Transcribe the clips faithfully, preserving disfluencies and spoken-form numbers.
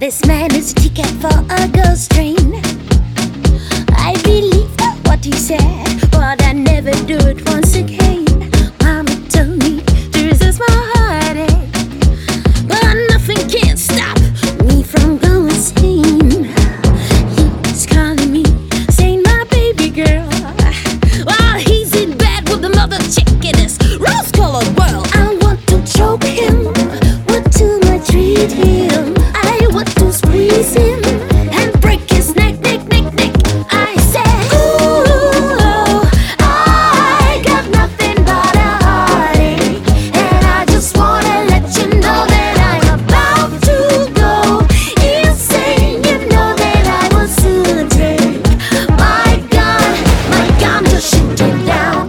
This man is a ticket for a ghost train. I believed what he said, but I never do it once again. Mama told me to resist my heartache, but nothing can stop me from going insane. He's calling me, saying my baby girl, while he's in bed with another chick in this rose-colored world. I want to choke him, what too much treat him. I want to squeeze him and break his neck, neck, neck, neck. I said, ooh, I got nothing but a heartache, and I just wanna let you know that I'm about to go insane. You know that I will soon take my gun, my gun to shoot him down.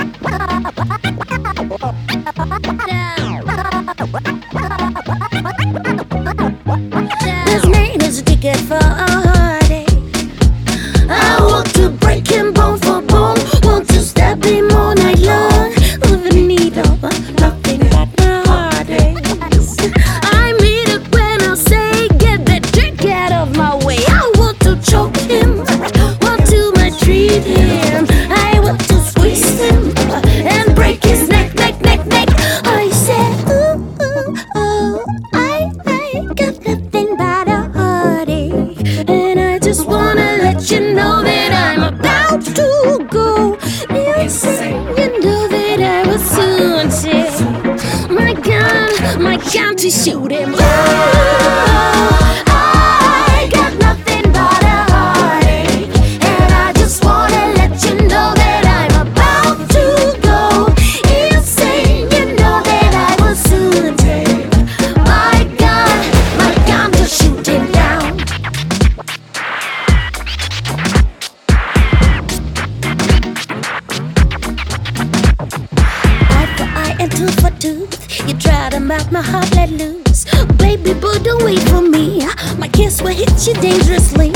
This man is a ticket for a heartache. I want to break him bone for bone, want to stab him all night long with a needle, nothing but a heartache. I mean it when I say get that dick out of my way. I want to choke him, want to maltreat him. I want to squeeze him and break his neck, neck, neck, neck. I said, ooh, ooh, oh, I, I got nothing but a heartache, and I just wanna let you know that I'm about to go insane. You know that I will soon take my gun, my gun to shoot him. Oh, I got nothing but a heartache, and I just wanna let you know that I'm about to go insane. You know that I will soon take my gun, my gun to shoot him down. Eye for eye and tooth for tooth, you try to make my heart let loose. Baby boo, don't wait for me, my kiss will hit you dangerously.